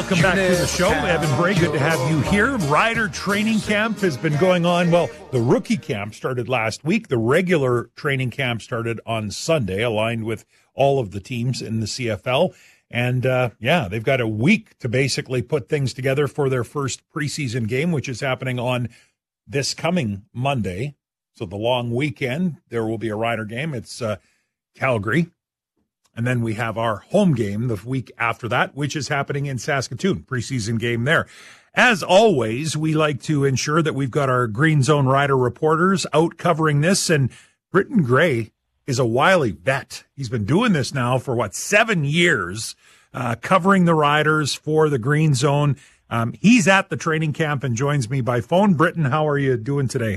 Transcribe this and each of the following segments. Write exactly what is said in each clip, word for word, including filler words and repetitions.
welcome back to the show. Evan Bray, good to have you here. Rider training camp has been going on. Well, the rookie camp started last week. The regular training camp started on Sunday, aligned with all of the teams in the C F L. And, uh, yeah, they've got a week to basically put things together for their first preseason game, which is happening on this coming Monday. So the long weekend, there will be a Rider game. It's uh, Calgary. And then we have our home game the week after that, which is happening in Saskatoon, preseason game there. As always, we like to ensure that we've got our Green Zone Rider reporters out covering this. And Britton Gray is a wily vet. He's been doing this now for, what, seven years, uh, covering the Riders for the Green Zone. Um, he's at the training camp and joins me by phone. Britton, how are you doing today?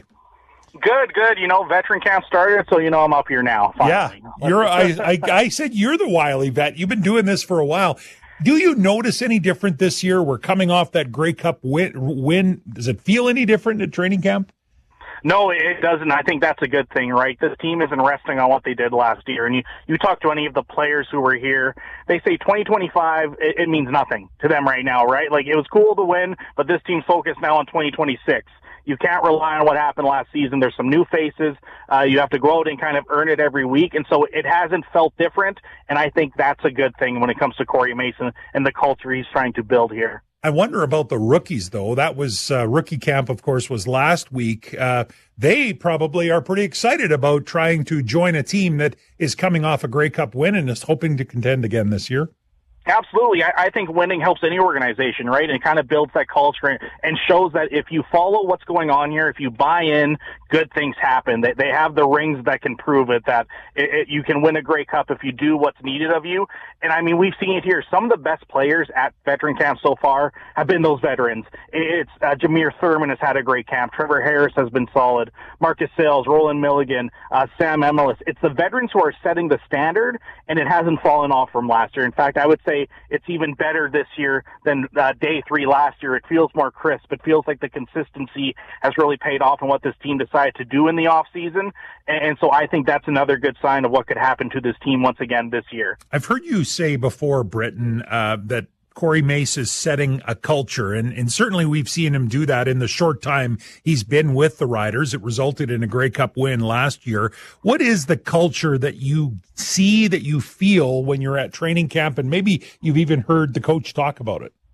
Good, good. You know, veteran camp started, so you know I'm up here now. Finally. Yeah, you're. I, I, I said you're the wily vet. You've been doing this for a while. Do you notice any different this year? We're coming off that Grey Cup win. win. Does it feel any different at training camp? No, it doesn't. I think that's a good thing, right? This team isn't resting on what they did last year. And you, you talk to any of the players who were here, they say twenty twenty-five, it, it means nothing to them right now, right? Like, it was cool to win, but this team's focused now on twenty twenty-six. You can't rely on what happened last season. There's some new faces. Uh, you have to go out and kind of earn it every week. And so it hasn't felt different. And I think that's a good thing when it comes to Corey Mason and the culture he's trying to build here. I wonder about the rookies, though. That was uh, rookie camp, of course, was last week. Uh, they probably are pretty excited about trying to join a team that is coming off a Grey Cup win and is hoping to contend again this year. Absolutely. I, I think winning helps any organization, right? And it kind of builds that culture and, and shows that if you follow what's going on here, if you buy in, good things happen. They, they have the rings that can prove it, that it, it, you can win a Grey Cup if you do what's needed of you. And I mean, we've seen it here. Some of the best players at veteran camp so far have been those veterans. It's uh, Jameer Thurman has had a great camp. Trevor Harris has been solid. Marcus Sales, Roland Milligan, uh, Sam Emelis. It's the veterans who are setting the standard, and it hasn't fallen off from last year. In fact, I would say it's even better this year than uh, day three last year. It feels more crisp. It feels like the consistency has really paid off in what this team decided to do in the offseason. And, and so I think that's another good sign of what could happen to this team once again this year. I've heard you say before, Britton, uh, that Corey Mace is setting a culture, and, and certainly we've seen him do that in the short time he's been with the Riders. It resulted in a Grey Cup win last year. What is the culture that you see, that you feel when you're at training camp, and maybe you've even heard the coach talk about it?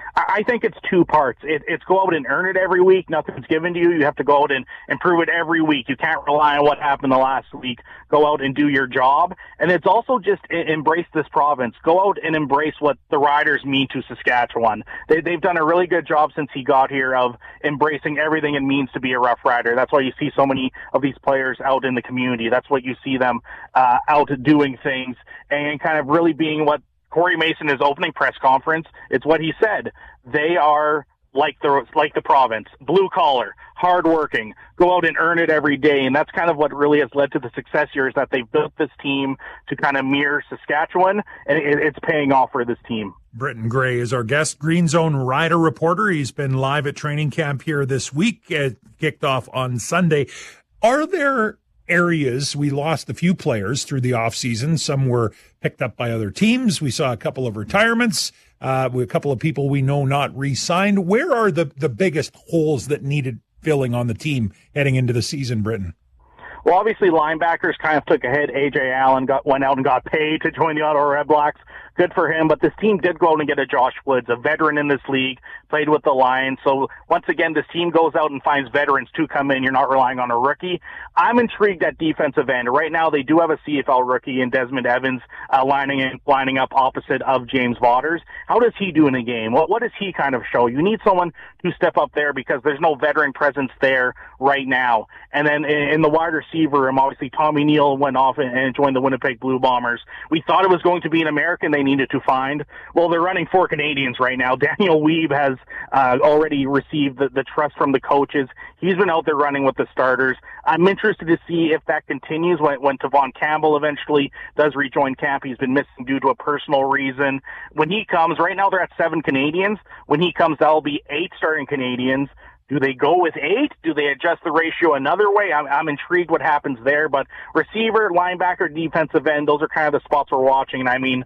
I think it's two parts. It, it's go out and earn it every week. Nothing's given to you. You have to go out and improve it every week. You can't rely on what happened the last week. Go out and do your job. And it's also just embrace this province. Go out and embrace what the Riders mean to Saskatchewan. They, they've done a really good job since he got here of embracing everything it means to be a Rough Rider. That's why you see so many of these players out in the community. That's what you see them uh, out doing things and kind of really being what Corey Mason, his opening press conference, it's what he said. They are like the like the province, blue collar, hardworking, go out and earn it every day. And that's kind of what really has led to the success here, is that they've built this team to kind of mirror Saskatchewan, and it, it's paying off for this team. Britton Gray is our guest, Green Zone Rider reporter. He's been live at training camp here this week. It kicked off on Sunday. Are there areas, we lost a few players through the offseason. Some were picked up by other teams. We saw a couple of retirements, uh, with a couple of people we know not re-signed. Where are the, the biggest holes that needed filling on the team heading into the season, Britton? Well, obviously linebackers kind of took a hit. A J Allen got went out and got paid to join the Ottawa Redblacks. Good for him, but this team did go out and get a Josh Woods, a veteran in this league, played with the Lions. So once again, this team goes out and finds veterans to come in. You're not relying on a rookie. I'm intrigued at defensive end. Right now, they do have a C F L rookie in Desmond Evans uh, lining in, lining up opposite of James Vaughters. How does he do in a game? What what does he kind of show? You need someone to step up there because there's no veteran presence there right now. And then in, in the wide receiver room, obviously Tommy Neal went off and, and joined the Winnipeg Blue Bombers. We thought it was going to be an American they needed to find. Well, they're running four Canadians right now. Daniel Weeb has uh, already received the, the trust from the coaches. He's been out there running with the starters. I'm interested to see if that continues when, when Tavon Campbell eventually does rejoin camp. He's been missing due to a personal reason. When he comes, right now they're at seven Canadians. When he comes, that'll be eight starting Canadians. Do they go with eight? Do they adjust the ratio another way? I'm, I'm intrigued what happens there. But receiver, linebacker, defensive end, those are kind of the spots we're watching. And I mean,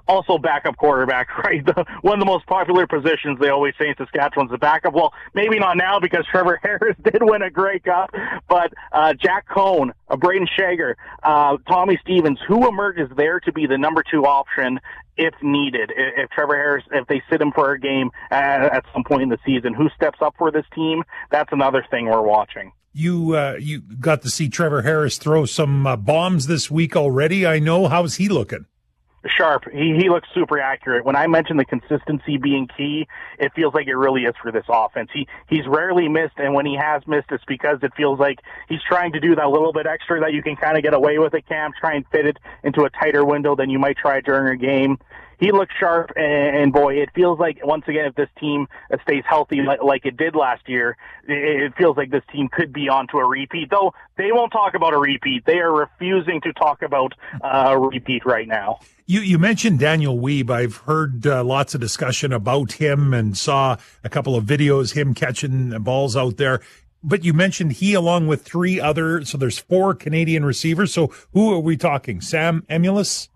also backup quarterback, right? The, one of the most popular positions they always say in Saskatchewan's the backup. Well, maybe not now because Trevor Harris did win a Grey Cup, but uh, Jack Cohn, uh, Braden Shager, uh, Tommy Stevens, who emerges there to be the number two option if needed? If, if Trevor Harris, if they sit him for a game at, at some point in the season, who steps up for this team? That's another thing we're watching. You uh, you got to see Trevor Harris throw some uh, bombs this week already, I know. How's he looking? Sharp. He he looks super accurate. When I mentioned the consistency being key, it feels like it really is for this offense. He he's rarely missed, and when he has missed, it's because it feels like he's trying to do that little bit extra that you can kind of get away with at camp, try and fit it into a tighter window than you might try during a game. He looks sharp, and, and boy, it feels like, once again, if this team stays healthy like, like it did last year, it, it feels like this team could be onto a repeat. Though they won't talk about a repeat. They are refusing to talk about uh, a repeat right now. You you mentioned Daniel Wiebe. I've heard uh, lots of discussion about him and saw a couple of videos, him catching balls out there. But you mentioned he, along with three other, so there's four Canadian receivers. So who are we talking? Sam Emilus?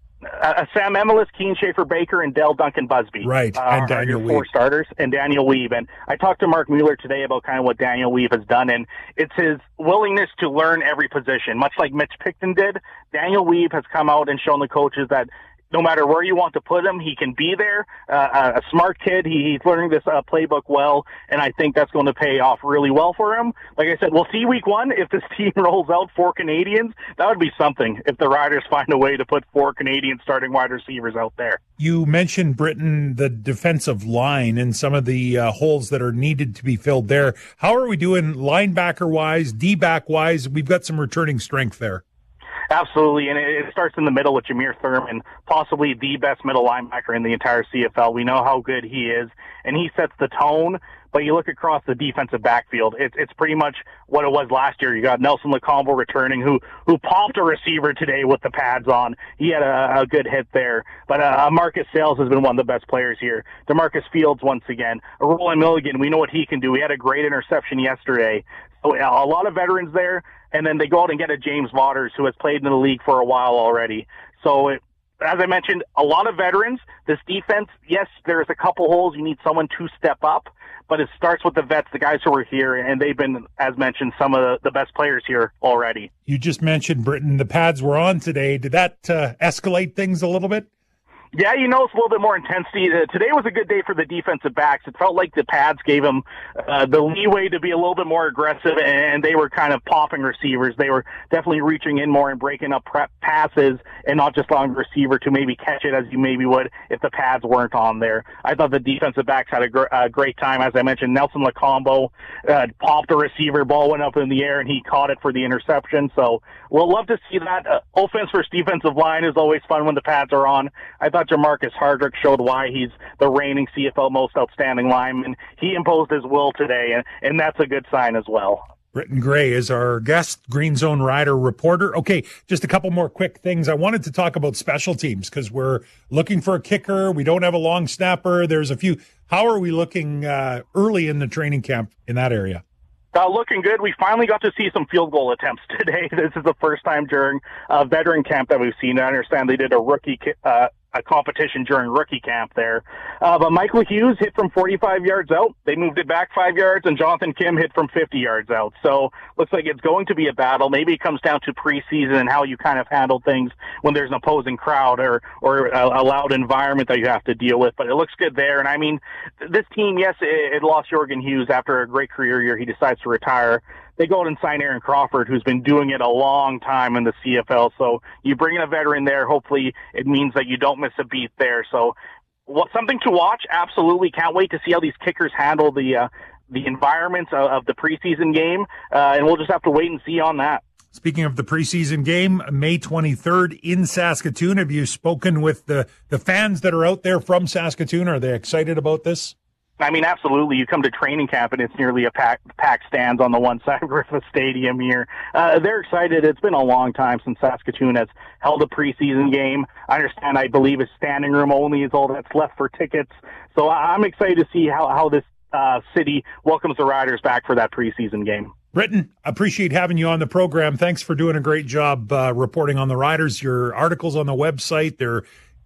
Uh, Sam Emilus, Keen Schaefer-Baker, and Dell Duncan Busby. Right, uh, and Daniel are your four Wiebe. starters, and Daniel Wiebe. And I talked to Mark Mueller today about kind of what Daniel Wiebe has done, and it's his willingness to learn every position. Much like Mitch Picton did, Daniel Wiebe has come out and shown the coaches that no matter where you want to put him, he can be there. Uh, a smart kid. He, he's learning this uh, playbook well, and I think that's going to pay off really well for him. Like I said, we'll see week one if this team rolls out four Canadians. That would be something if the Riders find a way to put four Canadian starting wide receivers out there. You mentioned, Britton, the defensive line and some of the uh, holes that are needed to be filled there. How are we doing linebacker-wise, D-back-wise? We've got some returning strength there. Absolutely, and it starts in the middle with Jameer Thurman, possibly the best middle linebacker in the entire C F L. We know how good he is, and he sets the tone. But you look across the defensive backfield, it's it's pretty much what it was last year. You got Nelson Lecombo returning, who who popped a receiver today with the pads on. He had a, a good hit there. But uh, Marcus Sales has been one of the best players here. DeMarcus Fields once again. Roland Milligan, we know what he can do. He had a great interception yesterday. So a lot of veterans there. And then they go out and get a James Waters, who has played in the league for a while already. So, it, as I mentioned, a lot of veterans. This defense, yes, there's a couple holes. You need someone to step up, but it starts with the vets, the guys who are here, and they've been, as mentioned, some of the, the best players here already. You just mentioned, Britton, the pads were on today. Did that uh, escalate things a little bit? Yeah, you know, it's a little bit more intensity. Uh, today was a good day for the defensive backs. It felt like the pads gave them uh, the leeway to be a little bit more aggressive, and they were kind of popping receivers. They were definitely reaching in more and breaking up prep passes and not just allowing the receiver to maybe catch it as you maybe would if the pads weren't on there. I thought the defensive backs had a, gr- a great time. As I mentioned, Nelson Lecombo uh, popped a receiver, ball went up in the air, and he caught it for the interception. So we'll love to see that. Uh, offense versus defensive line is always fun when the pads are on. I thought Jamarcus Hardrick showed why he's the reigning C F L most outstanding lineman. He imposed his will today, and, and that's a good sign as well. Britton Gray is our guest, Green Zone Rider reporter. Okay, just a couple more quick things. I wanted to talk about special teams because we're looking for a kicker. We don't have a long snapper. There's a few. How are we looking uh, early in the training camp in that area? Uh, looking good. We finally got to see some field goal attempts today. This is the first time during uh, veteran camp that we've seen. I understand they did a rookie ki- uh, a competition during rookie camp there. Uh, but Michael Hughes hit from forty-five yards out. They moved it back five yards, and Jonathan Kim hit from fifty yards out. So looks like it's going to be a battle. Maybe it comes down to preseason and how you kind of handle things when there's an opposing crowd or, or a, a loud environment that you have to deal with. But it looks good there. And I mean, this team, yes, it, it lost Jorgen Hughes after a great career year. He decides to retire. They go out and sign Aaron Crawford, who's been doing it a long time in the C F L. So you bring in a veteran there. Hopefully it means that you don't miss a beat there. So what, something to watch. Absolutely. Can't wait to see how these kickers handle the, uh, the environments of, of the preseason game. Uh, and we'll just have to wait and see on that. Speaking of the preseason game, May twenty-third in Saskatoon. Have you spoken with the, the fans that are out there from Saskatoon? Are they excited about this? I mean, absolutely. You come to training camp and it's nearly a pack, pack stands on the one side of Griffith Stadium here. Uh, they're excited. It's been a long time since Saskatoon has held a preseason game. I understand, I believe it's standing room only is all that's left for tickets. So I'm excited to see how, how this uh, city welcomes the Riders back for that preseason game. Britton, appreciate having you on the program. Thanks for doing a great job uh, reporting on the Riders. Your articles on the website, they're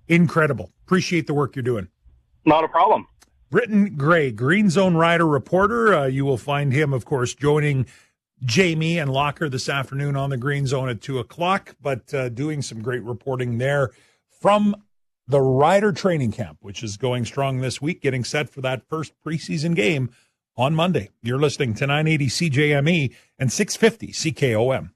incredible. Appreciate the work you're doing. Not a problem. Britton Gray, Green Zone Rider reporter. Uh, you will find him, of course, joining Jamie and Locker this afternoon on the Green Zone at two o'clock, but uh, doing some great reporting there from the Rider training camp, which is going strong this week, getting set for that first preseason game on Monday. You're listening to nine eighty C J M E and six fifty C K O M.